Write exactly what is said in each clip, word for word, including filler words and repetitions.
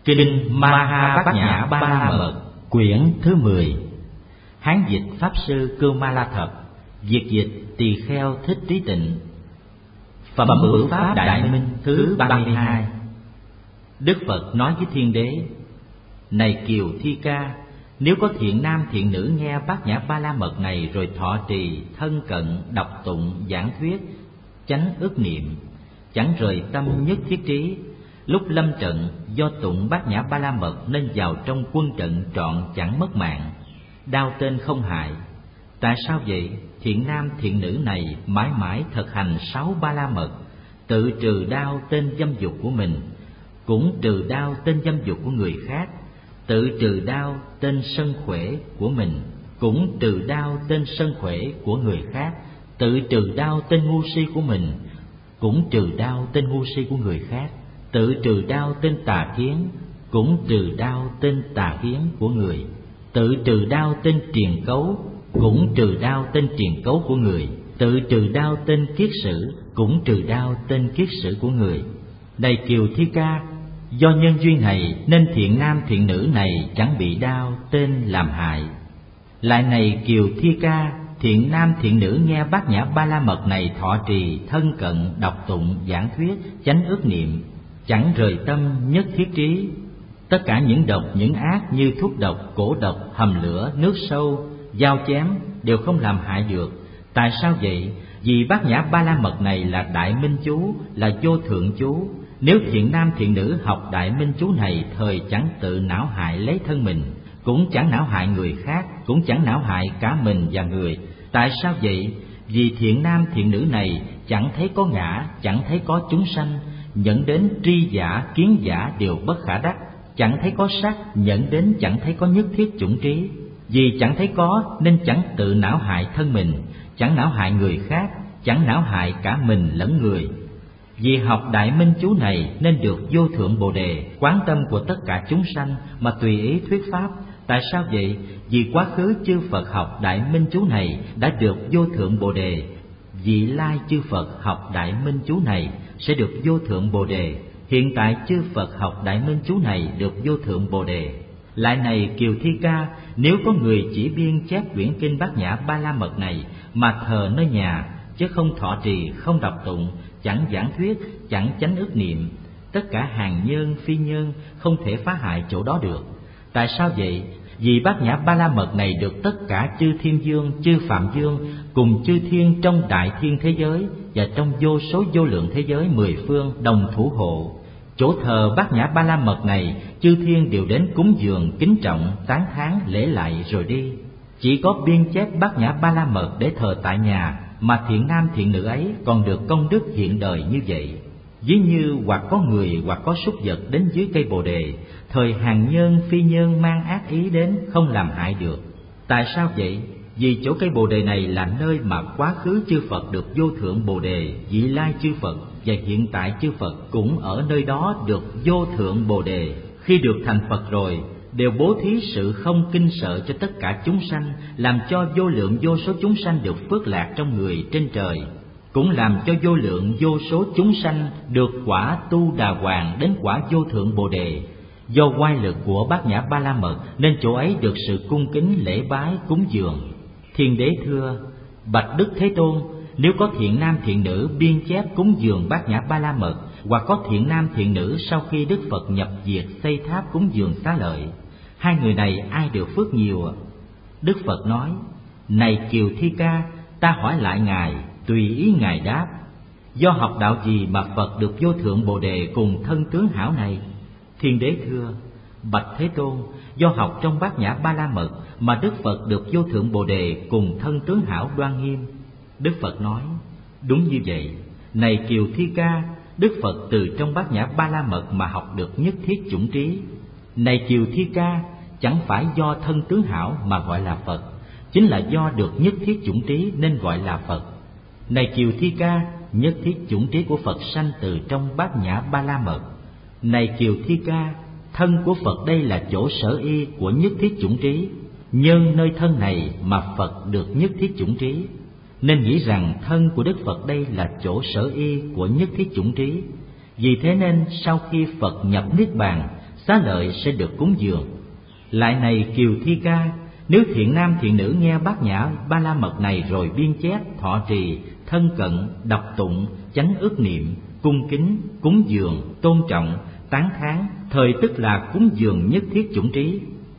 Kinh Maha Bát Nhã Ba La Mật, quyển thứ mười. Hán dịch Pháp sư Cưu Ma La Thập, việt dịch Tỳ Kheo Thích Trí Tịnh. Phẩm Bửu Pháp Đại Minh thứ ba mươi hai. Đức Phật nói với Thiên Đế: Này Kiều Thi Ca, nếu có thiện nam thiện nữ nghe Bát Nhã Ba La Mật này rồi thọ trì, thân cận, đọc tụng, giảng thuyết, chánh ức niệm, chẳng rời tâm nhất thiết trí, lúc lâm trận do tụng Bát Nhã Ba La Mật nên vào trong quân trận trọn chẳng mất mạng, đao tên không hại. Tại sao vậy? Thiện nam thiện nữ này mãi mãi thực hành sáu Ba La Mật, tự trừ đao tên dâm dục của mình, cũng trừ đao tên dâm dục của người khác, tự trừ đao tên sân khỏe của mình, cũng trừ đao tên sân khỏe của người khác, tự trừ đao tên ngu si của mình, cũng trừ đao tên ngu si của người khác, tự trừ đao tên tà kiến, cũng trừ đao tên tà kiến của người, tự trừ đao tên triền cấu, cũng trừ đao tên triền cấu của người, tự trừ đao tên kiết sử, cũng trừ đao tên kiết sử của người. Này Kiều Thi Ca, do nhân duyên này nên thiện nam thiện nữ này chẳng bị đao tên làm hại. Lại này Kiều Thi Ca, thiện nam thiện nữ nghe Bát Nhã Ba La Mật này thọ trì, thân cận, đọc tụng, giảng thuyết, chánh ước niệm, chẳng rời tâm nhất thiết trí. Tất cả những độc, những ác như thuốc độc, cổ độc, hầm lửa, nước sâu, dao chém đều không làm hại được. Tại sao vậy? Vì Bát Nhã Ba La Mật này là đại minh chú, là vô thượng chú. Nếu thiện nam thiện nữ học đại minh chú này, thời chẳng tự não hại lấy thân mình, cũng chẳng não hại người khác, cũng chẳng não hại cả mình và người. Tại sao vậy? Vì thiện nam thiện nữ này chẳng thấy có ngã, chẳng thấy có chúng sanh, nhận đến tri giả, kiến giả đều bất khả đắc, chẳng thấy có sắc, nhận đến chẳng thấy có nhất thiết chủng trí. Vì chẳng thấy có nên chẳng tự não hại thân mình, chẳng não hại người khác, chẳng não hại cả mình lẫn người. Vì học đại minh chú này nên được vô thượng bồ đề, quán tâm của tất cả chúng sanh mà tùy ý thuyết pháp. Tại sao vậy? Vì quá khứ chư Phật học đại minh chú này đã được vô thượng bồ đề, vị lai chư Phật học đại minh chú này sẽ được vô thượng bồ đề, hiện tại chư Phật học đại minh chú này được vô thượng bồ đề. Lại này Kiều Thi Ca, nếu có người chỉ biên chép quyển kinh Bát Nhã Ba La Mật này mà thờ nơi nhà, chứ không thọ trì, không đọc tụng, chẳng giảng thuyết, chẳng chánh ước niệm, tất cả hàng nhân phi nhân không thể phá hại chỗ đó được. Tại sao vậy? Vì Bát Nhã Ba La Mật này được tất cả chư thiên dương, chư phạm dương cùng chư thiên trong đại thiên thế giới và trong vô số vô lượng thế giới mười phương đồng thủ hộ. Chỗ thờ Bát Nhã Ba La Mật này, chư thiên đều đến cúng dường, kính trọng, tán thán, lễ lại rồi đi. Chỉ có biên chép Bát Nhã Ba La Mật để thờ tại nhà mà thiện nam thiện nữ ấy còn được công đức hiện đời như vậy. Ví như hoặc có người hoặc có súc vật đến dưới cây bồ đề, thời hàng nhân phi nhân mang ác ý đến không làm hại được. Tại sao vậy? Vì chỗ cây bồ đề này là nơi mà quá khứ chư Phật được vô thượng bồ đề, vị lai chư Phật và hiện tại chư Phật cũng ở nơi đó được vô thượng bồ đề. Khi được thành Phật rồi, đều bố thí sự không kinh sợ cho tất cả chúng sanh, làm cho vô lượng vô số chúng sanh được phước lạc trong người trên trời, cũng làm cho vô lượng vô số chúng sanh được quả tu đà hoàng đến quả vô thượng bồ đề. Do oai lực của Bát Nhã Ba La Mật nên chỗ ấy được sự cung kính lễ bái cúng dường. Thiên Đế thưa: Bạch Đức Thế Tôn, nếu có thiện nam thiện nữ biên chép cúng dường Bát Nhã Ba La Mật, hoặc có thiện nam thiện nữ sau khi Đức Phật nhập diệt xây tháp cúng dường xá lợi, hai người này ai được phước nhiều? Đức Phật nói: Này Kiều Thi Ca, ta hỏi lại Ngài, tùy ý Ngài đáp. Do học đạo gì mà Phật được vô thượng bồ đề cùng thân tướng hảo này? Thiên Đế thưa: Bạch Thế Tôn, do học trong Bát Nhã Ba La Mật mà Đức Phật được vô thượng bồ đề cùng thân tướng hảo đoan nghiêm. Đức Phật nói: Đúng như vậy. Này Kiều Thi Ca, Đức Phật từ trong Bát Nhã Ba La Mật mà học được nhất thiết chủng trí. Này Kiều Thi Ca, chẳng phải do thân tướng hảo mà gọi là Phật, chính là do được nhất thiết chủng trí nên gọi là Phật. Này Kiều Thi Ca, nhất thiết chủng trí của Phật sanh từ trong Bát Nhã Ba La Mật. Này Kiều Thi Ca, thân của Phật đây là chỗ sở y của nhất thiết chủng trí, nhân nơi thân này mà Phật được nhất thiết chủng trí, nên nghĩ rằng thân của Đức Phật đây là chỗ sở y của nhất thiết chủng trí. Vì thế nên sau khi Phật nhập Niết Bàn, xá lợi sẽ được cúng dường. Lại này Kiều Thi Ca, nếu thiện nam thiện nữ nghe bát nhã ba la mật này rồi biên chép, thọ trì, thân cận, đọc tụng, chánh ức niệm, cung kính, cúng dường, tôn trọng, tán thán, thời tức là cúng dường nhất thiết chủng trí.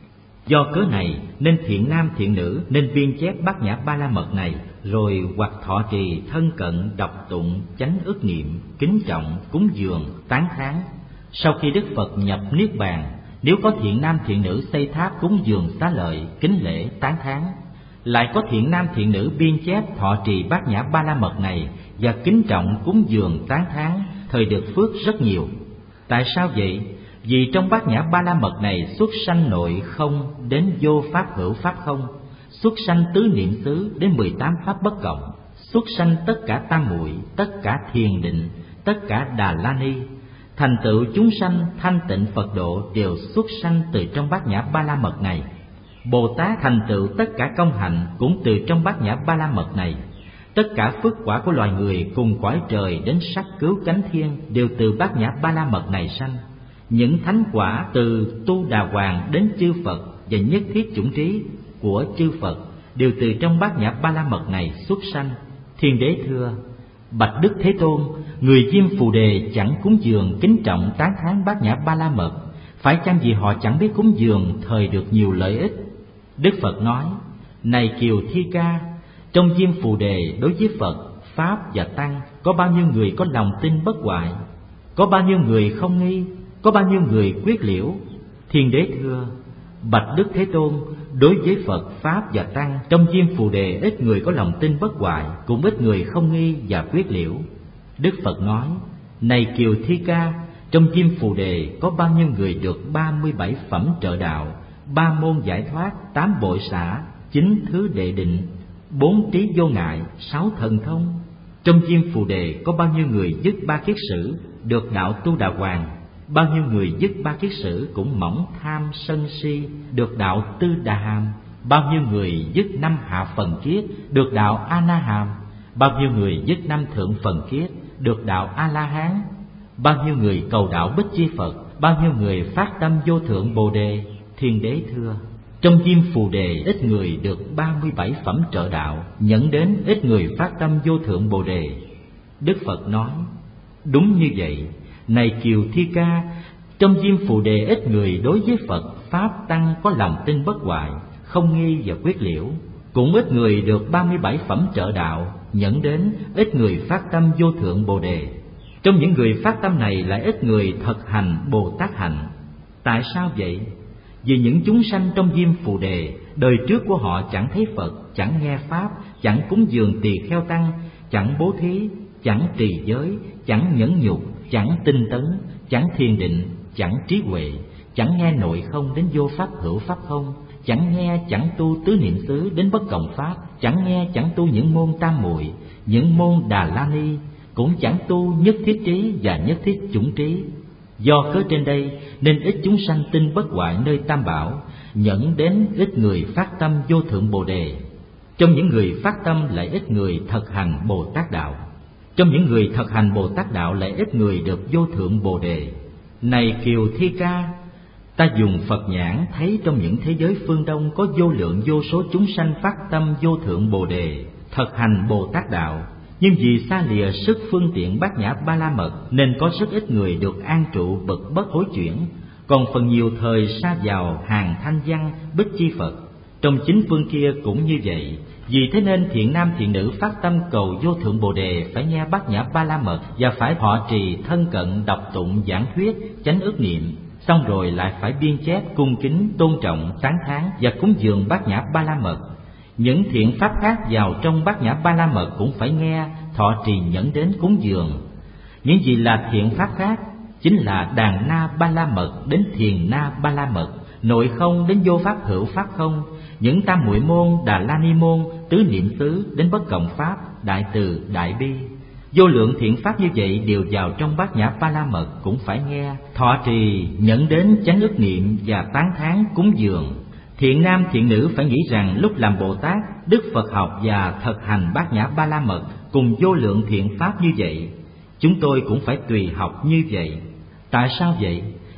Do cớ này nên thiện nam thiện nữ nên biên chép bát nhã ba la mật này, rồi hoặc thọ trì, thân cận, đọc tụng, chánh ức niệm, kính trọng, cúng dường, tán thán. Sau khi Đức Phật nhập niết bàn, nếu có thiện nam thiện nữ xây tháp cúng dường xá lợi, kính lễ, tán thán, lại có thiện nam thiện nữ biên chép, thọ trì bát nhã ba la mật này và kính trọng, cúng dường, tán thán, thời được phước rất nhiều. Tại sao vậy? Vì trong bát nhã ba la mật này xuất sanh nội không đến vô pháp hữu pháp không, xuất sanh tứ niệm xứ đến mười tám pháp bất cộng, xuất sanh tất cả tam muội, tất cả thiền định, tất cả đà la ni. Thành tựu chúng sanh thanh tịnh Phật độ đều xuất sanh từ trong bát nhã ba la mật này. Bồ Tát thành tựu tất cả công hạnh cũng từ trong bát nhã ba la mật này. Tất cả phước quả của loài người cùng cõi trời đến sắc cứu cánh thiên đều từ bát nhã ba la mật này sanh. Những thánh quả từ Tu Đà Hoàng đến chư Phật và nhất thiết chủng trí của chư Phật đều từ trong bát nhã ba la mật này xuất sanh. Thiên đế thưa: Bạch Đức Thế Tôn, người Diêm Phù Đề chẳng cúng dường, kính trọng, tán thán bát nhã ba la mật, phải chăng vì họ chẳng biết cúng dường thời được nhiều lợi ích? Đức Phật nói: Này Kiều Thi Ca, trong Diêm Phù Đề đối với Phật, Pháp và Tăng có bao nhiêu người có lòng tin bất hoại, có bao nhiêu người không nghi, có bao nhiêu người quyết liễu? Thiên đế thưa: Bạch Đức Thế Tôn, đối với Phật, Pháp và Tăng trong Diêm Phù Đề ít người có lòng tin bất hoại, cũng ít người không nghi và quyết liễu. Đức Phật nói: Này Kiều Thi Ca, trong Diêm Phù Đề có bao nhiêu người được ba mươi bảy phẩm trợ đạo, ba môn giải thoát, tám bội xả, chín thứ đệ định, bốn trí vô ngại, sáu thần thông. Trong Diêm Phù Đề có bao nhiêu người dứt ba kiết sử được đạo Tu Đà Hoàng, bao nhiêu người dứt ba kiết sử cũng mỏng tham sân si được đạo Tư Đà Hàm, bao nhiêu người dứt năm hạ phần kiết được đạo A Na Hàm, bao nhiêu người dứt năm thượng phần kiết được đạo A La Hán, bao nhiêu người cầu đạo Bích Chi Phật, bao nhiêu người phát tâm vô thượng Bồ Đề. Thiên đế thưa: Trong Diêm Phù Đề ít người được ba mươi bảy phẩm trợ đạo, nhẫn đến ít người phát tâm vô thượng Bồ Đề. Đức Phật nói: Đúng như vậy. Này Kiều Thi Ca, trong Diêm Phù Đề ít người đối với Phật, Pháp, Tăng có lòng tin bất hoại, không nghi và quyết liễu, cũng ít người được ba mươi bảy phẩm trợ đạo, nhẫn đến ít người phát tâm vô thượng Bồ Đề. Trong những người phát tâm này lại ít người thực hành Bồ Tát hạnh. Tại sao vậy? Vì những chúng sanh trong Diêm Phù Đề đời trước của họ chẳng thấy Phật, chẳng nghe Pháp, chẳng cúng dường tỳ kheo tăng, chẳng bố thí, chẳng trì giới, chẳng nhẫn nhục, chẳng tinh tấn, chẳng thiền định, chẳng trí huệ, chẳng nghe nội không đến vô pháp hữu pháp không, chẳng nghe chẳng tu tứ niệm xứ đến bất cộng pháp, chẳng nghe chẳng tu những môn tam muội, những môn đà la ni, cũng chẳng tu nhất thiết trí và nhất thiết chủng trí. Do cớ trên đây nên ít chúng sanh tin bất hoại nơi Tam Bảo, nhẫn đến ít người phát tâm vô thượng Bồ Đề. Trong những người phát tâm lại ít người thực hành Bồ Tát đạo. Trong những người thực hành Bồ Tát đạo lại ít người được vô thượng Bồ Đề. Này Kiều Thi Ca, ta dùng Phật nhãn thấy trong những thế giới phương Đông có vô lượng vô số chúng sanh phát tâm vô thượng Bồ Đề, thực hành Bồ Tát đạo, nhưng vì xa lìa sức phương tiện bát nhã ba la mật nên có rất ít người được an trụ bậc bất hối chuyển, còn phần nhiều thời sa vào hàng thanh văn Bích Chi Phật. Trong chính phương kia cũng như vậy. Vì thế nên thiện nam thiện nữ phát tâm cầu vô thượng Bồ Đề phải nghe bát nhã ba la mật và phải thọ trì, thân cận, đọc tụng, giảng thuyết, chánh ức niệm, xong rồi lại phải biên chép, cung kính, tôn trọng, tán thán và cúng dường bát nhã ba la mật. Những thiện pháp khác vào trong bát nhã ba la mật cũng phải nghe, thọ trì, nhẫn đến, cúng dường. Những gì là thiện pháp khác chính là đàn na ba la mật đến thiền na ba la mật, nội không đến vô pháp hữu pháp không, những tam muội môn, đà la ni môn, tứ niệm xứ đến bất cộng pháp, đại từ, đại bi. Vô lượng thiện pháp như vậy đều vào trong bát nhã ba la mật cũng phải nghe, thọ trì, nhẫn đến, chánh ức niệm và tán thán, cúng dường. Thiện nam thiện nữ phải nghĩ rằng lúc làm Bồ Tát, Đức Phật học và thực hành bát nhã ba la mật cùng vô lượng thiện pháp như vậy, chúng tôi cũng phải tùy học như vậy. Tại sao vậy?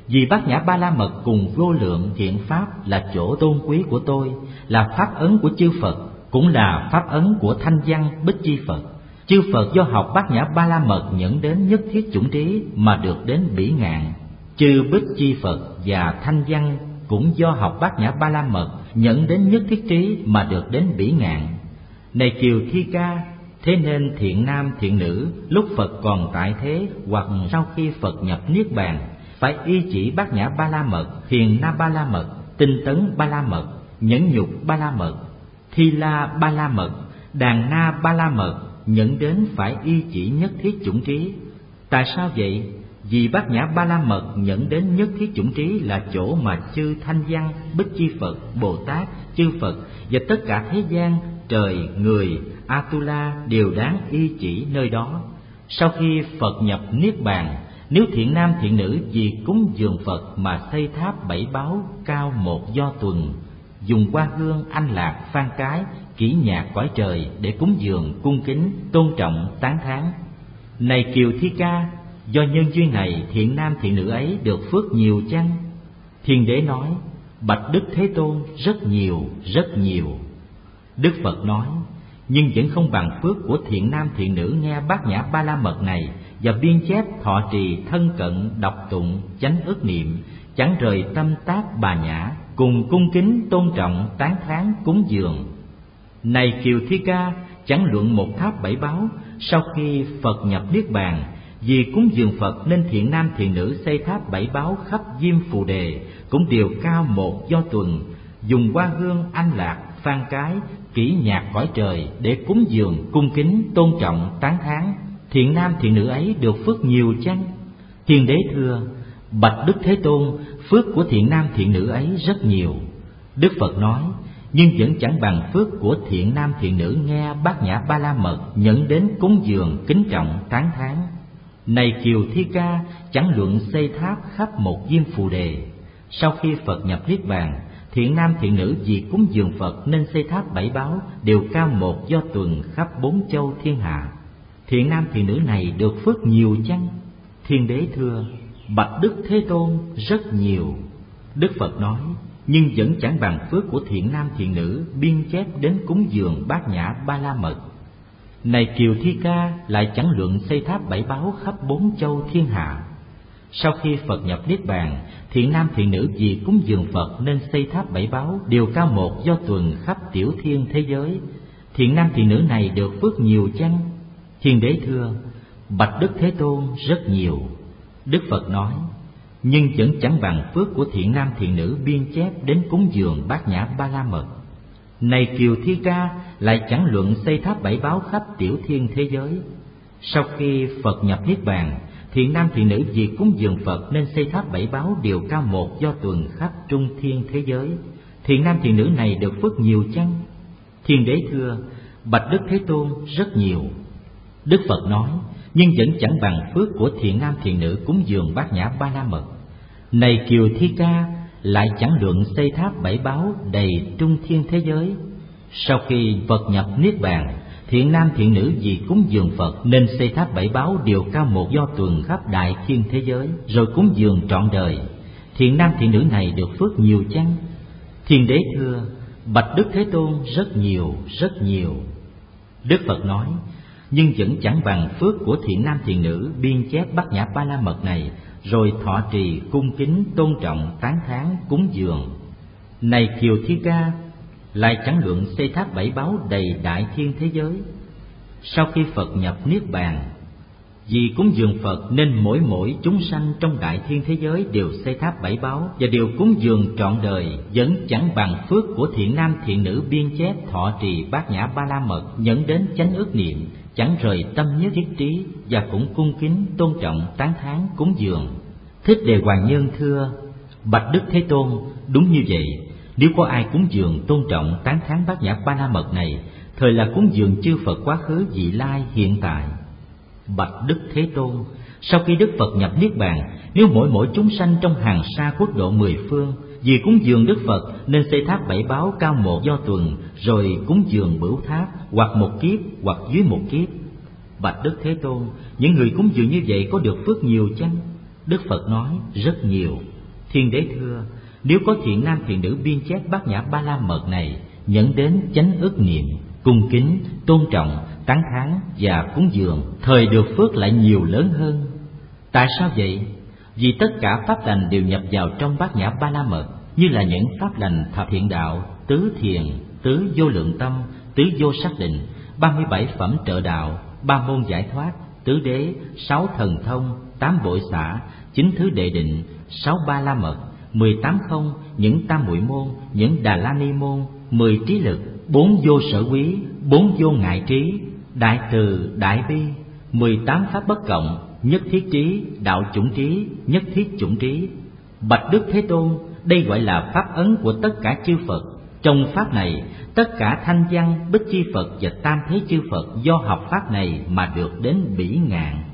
Vì Bát Nhã Ba La Mật cùng vô lượng thiện pháp là chỗ tôn quý của tôi, là pháp ấn của chư Phật, cũng là pháp ấn của Thanh Văn Bích Chi Phật. Chư Phật do học Bát Nhã Ba La Mật nhẫn đến nhất thiết chủng trí mà được đến bỉ ngạn. Chư Bích Chi Phật và Thanh Văn cũng do học Bát Nhã Ba La Mật nhẫn đến nhất thiết trí mà được đến bỉ ngạn. Này Kiều Thi Ca, thế nên thiện nam thiện nữ lúc Phật còn tại thế hoặc sau khi Phật nhập niết bàn phải y chỉ Bát Nhã Ba La Mật, Thiền Na Ba La Mật, Tinh Tấn Ba La Mật, Nhẫn Nhục Ba La Mật, Thi La Ba La Mật, Đàn Na Ba La Mật, nhẫn đến phải y chỉ nhất thiết chủng trí. Tại sao vậy? Vì Bát Nhã Ba La Mật nhẫn đến nhất thiết chủng trí là chỗ mà chư Thanh Văn, Bích Chi Phật, Bồ Tát, chư Phật và tất cả thế gian, trời, người, Atula đều đáng y chỉ nơi đó. Sau khi Phật nhập niết bàn, nếu thiện nam thiện nữ vì cúng dường Phật mà xây tháp bảy báu cao một do tuần, dùng hoa hương, anh lạc, phan cái, kỹ nhạc cõi trời để cúng dường, cung kính, tôn trọng, tán thán. Này Kiều Thi Ca, do nhân duyên này thiện nam thiện nữ ấy được phước nhiều chăng? Thiên Đế nói: bạch Đức Thế Tôn, rất nhiều, rất nhiều. Đức Phật nói: nhưng vẫn không bằng phước của thiện nam thiện nữ nghe Bát Nhã Ba La Mật này và biên chép, thọ trì, thân cận, đọc tụng, chánh ức niệm, chẳng rời tâm tác bà nhã, cùng cung kính, tôn trọng, tán thán, cúng dường. Này Kiều Thi Ca, chẳng luận một tháp bảy báu, sau khi Phật nhập niết bàn, vì cúng dường Phật nên thiện nam thiện nữ xây tháp bảy báu khắp Diêm Phù Đề, cũng đều cao một do tuần, dùng hoa hương, anh lạc, phan cái, kỹ nhạc cõi trời để cúng dường, cung kính, tôn trọng, tán thán. Thiện nam thiện nữ ấy được phước nhiều chăng? Thiên Đế thưa: bạch Đức Thế Tôn, phước của thiện nam thiện nữ ấy rất nhiều. Đức Phật nói: nhưng vẫn chẳng bằng phước của thiện nam thiện nữ nghe Bát Nhã Ba La Mật nhẫn đến cúng dường, kính trọng, tán thán. Này Kiều Thi Ca, chẳng luận xây tháp khắp một Diêm Phù Đề, sau khi Phật nhập niết bàn, thiện nam thiện nữ vì cúng dường Phật nên xây tháp bảy báu đều cao một do tuần khắp bốn châu thiên hạ. Thiện nam thiện nữ này được phước nhiều chăng? Thiên Đế thưa: bạch Đức Thế Tôn, rất nhiều. Đức Phật nói: nhưng vẫn chẳng bằng phước của thiện nam thiện nữ biên chép đến cúng dường Bát Nhã Ba La Mật. Này Kiều Thi Ca, lại chẳng luận xây tháp bảy báu khắp bốn châu thiên hạ. Sau khi Phật nhập niết bàn, thiện nam thiện nữ vì cúng dường Phật nên xây tháp bảy báu đều cao một do tuần khắp tiểu thiên thế giới. Thiện nam thiện nữ này được phước nhiều chăng? Thiên Đế thưa: bạch Đức Thế Tôn, rất nhiều. Đức Phật nói: nhưng vẫn chẳng bằng phước của thiện nam thiện nữ biên chép đến cúng dường Bát Nhã Ba La Mật. Này Kiều Thi Ca, lại chẳng luận xây tháp bảy báu khắp tiểu thiên thế giới. Sau khi Phật nhập niết bàn, thiện nam thiện nữ vì cúng dường Phật nên xây tháp bảy báu đều cao một do tuần khắp trung thiên thế giới. Thiện nam thiện nữ này được phước nhiều chăng? Thiên Đế thưa: bạch Đức Thế Tôn, rất nhiều. Đức Phật nói: nhưng vẫn chẳng bằng phước của thiện nam thiện nữ cúng dường Bát Nhã Ba La Mật. Này Kiều Thi Ca, lại chẳng luận xây tháp bảy báu đầy trung thiên thế giới. Sau khi Phật nhập niết bàn, thiện nam thiện nữ vì cúng dường Phật nên xây tháp bảy báu đều cao một do tuần khắp đại thiên thế giới, rồi cúng dường trọn đời. Thiện nam thiện nữ này được phước nhiều chăng? Thiên Đế thưa: bạch Đức Thế Tôn, rất nhiều, rất nhiều. Đức Phật nói: nhưng vẫn chẳng bằng phước của thiện nam thiện nữ biên chép Bát Nhã Ba La Mật này, rồi thọ trì, cung kính, tôn trọng, tán thán, cúng dường. Này Kiều Thi Ca, lại chẳng luận xây tháp bảy báu đầy đại thiên thế giới. Sau khi Phật nhập niết bàn, vì cúng dường Phật nên mỗi mỗi chúng sanh trong đại thiên thế giới đều xây tháp bảy báu và đều cúng dường trọn đời, vẫn chẳng bằng phước của thiện nam thiện nữ biên chép, thọ trì Bát Nhã Ba La Mật nhẫn đến chánh ước niệm, chẳng rời tâm nhất thiết trí, và cũng cung kính, tôn trọng, tán thán, cúng dường. Thích Đề Hoàng Nhân thưa: bạch Đức Thế Tôn, đúng như vậy. Nếu có ai cúng dường, tôn trọng, tán thán Bát Nhã Ba La Mật này, thời là cúng dường chư Phật quá khứ, vị lai, hiện tại. Bạch Đức Thế Tôn, sau khi Đức Phật nhập niết bàn, nếu mỗi mỗi chúng sanh trong hàng sa quốc độ mười phương vì cúng dường Đức Phật nên xây tháp bảy báu cao một do tuần, rồi cúng dường bửu tháp, hoặc một kiếp hoặc dưới một kiếp. Bạch Đức Thế Tôn, những người cúng dường như vậy có được phước nhiều chăng? Đức Phật nói: rất nhiều. Thiên đế thưa: nếu có thiện nam thiện nữ biên chép bát nhã ba la mật này, dẫn đến chánh ức niệm, cung kính, tôn trọng, tán thán và cúng dường, thời được phước lại nhiều lớn hơn. Tại sao vậy? Vì tất cả pháp lành đều nhập vào trong bát nhã ba la mật, như là những pháp lành thập thiện đạo, tứ thiền, tứ vô lượng tâm, tứ vô xác định, ba mươi bảy phẩm trợ đạo, ba môn giải thoát, tứ đế, sáu thần thông, tám bội xả, chín thứ đệ định, sáu ba la mật, mười tám không, những tam muội môn, những đà la ni môn, mười trí lực, bốn vô sở quý, bốn vô ngại trí, đại từ, đại bi, mười tám pháp bất cộng, nhất thiết trí, đạo chủng trí, nhất thiết chủng trí. Bạch Đức Thế Tôn, đây gọi là pháp ấn của tất cả chư Phật. Trong pháp này, tất cả thanh văn, bích chi Phật và tam thế chư Phật do học pháp này mà được đến bỉ ngạn.